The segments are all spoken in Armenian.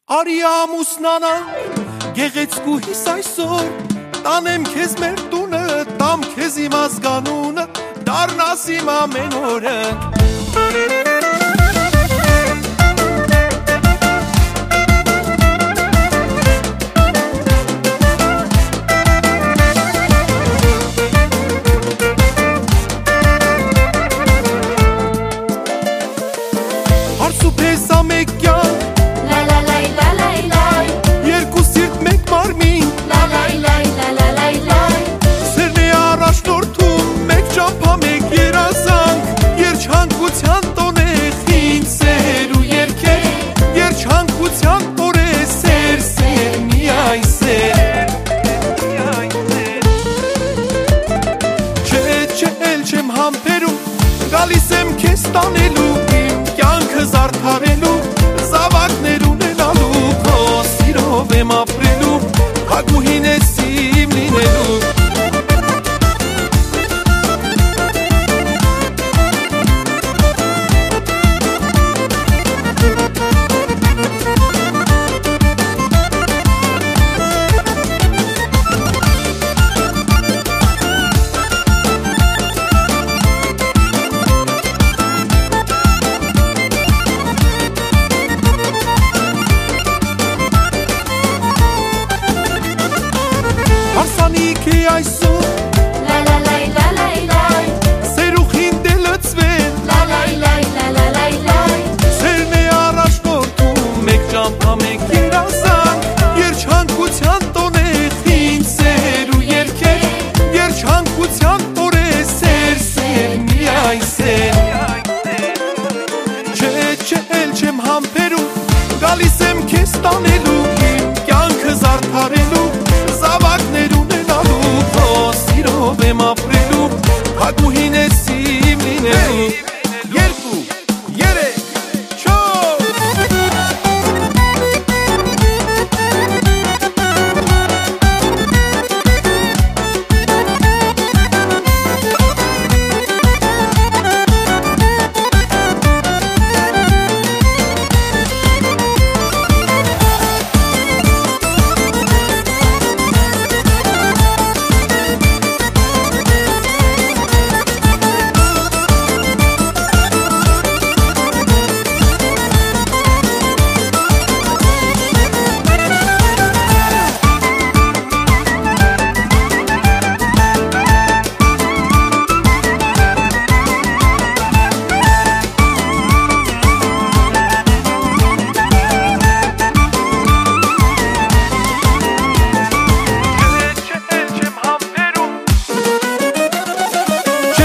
Արի ամուսնանանք, գեղեցկուհիս այսօր, տանեմ քեզ մեր տունը, տամ քեզ իմ ազգանունը, դառնաս իմ ամեն օրը։ Հարսու փեսա մեկ կյանք, երկու սիրտ մեկ մարմին, սերն է առաջնորդում, մեկ ճամփա մեկ երազանք, երջանկության տոնեղ ինձ սեր ու երգեր, երջանկության տոր է սեր, սեր, միայն սեր։ Չէ, էլ չեմ համբերում, գալիս եմ քեզ տանելու, իմ կյանքը զարդարելու, զավակներ ունենալու, քո սիրով եմ ապրելու, հագուհին ես իմ լինելու։ Հարսանիք է այսօր, սերուխին դե լծվեն, սերն է առաջնորդում, մեկ ճամփա մեկ երազանք, երջանկության տոնեղ ինձ սեր ու երգեր, երջանկության տոր է սեր, սեր, միայն սեր։ Չէ, էլ չեմ համբերում, գալիս եմ քեզ տանելու, իմ կյանքը զարդարելու, զավակներ ունենալու, քո սիրով եմ ապրելու, հագուհին ես իմ լինելու։ Երկու, երեք, չորս։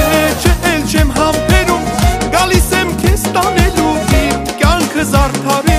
Չեմ համբերում, գալիս եմ քեզ տանելու, իմ կյանքը զարդարելու,